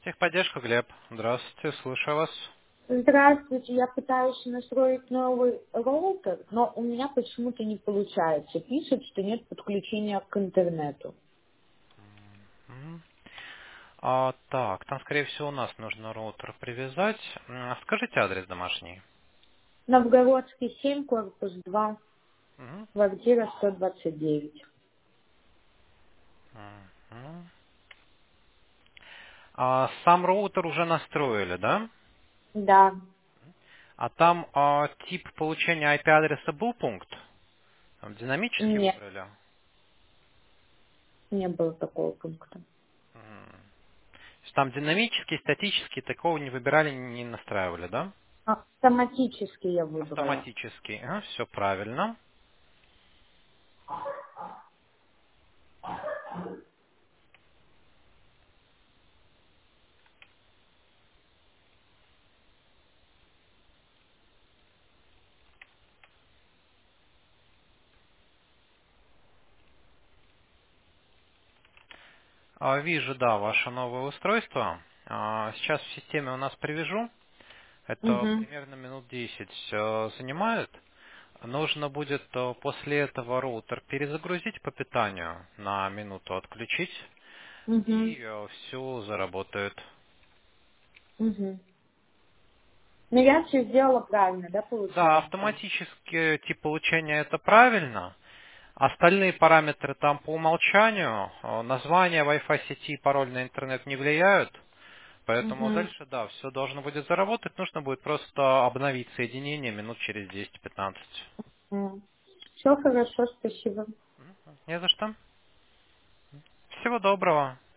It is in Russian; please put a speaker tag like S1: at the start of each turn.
S1: Техподдержка, Глеб. Здравствуйте, слушаю вас.
S2: Здравствуйте, я пытаюсь настроить новый роутер, но у меня почему-то не получается. Пишет, что нет подключения к интернету.
S1: Мгм. Так, там, скорее всего, у нас нужно роутер привязать. Скажите адрес домашний.
S2: Новгородский 7, корпус 2,
S1: Мгм.
S2: квартира 129.
S1: Мгм. Сам роутер уже настроили, да?
S2: Да,
S1: А там тип получения IP-адреса был пункт? Там динамический
S2: нет,
S1: выбрали?
S2: не было такого пункта.
S1: Мгм. То есть там динамический, статический, такого не выбирали, не настраивали, да?
S2: Автоматически я выбрала.
S1: Автоматический. Все правильно. Вижу, да, ваше новое устройство. Сейчас в системе у нас привяжу. Это
S2: Угу,
S1: примерно минут 10 занимает. Нужно будет после этого роутер перезагрузить по питанию, на минуту отключить,
S2: угу,
S1: и все заработает.
S2: угу. Ну, я все сделала правильно, да,
S1: Да,
S2: получается?
S1: автоматически тип получения это правильно. Остальные параметры там по умолчанию. Название Wi-Fi сети и пароль на интернет не влияют. Поэтому
S2: Угу.
S1: дальше, да, все должно будет заработать. Нужно будет просто обновить соединение минут через 10-15.
S2: Все хорошо, спасибо.
S1: Не за что. Всего доброго.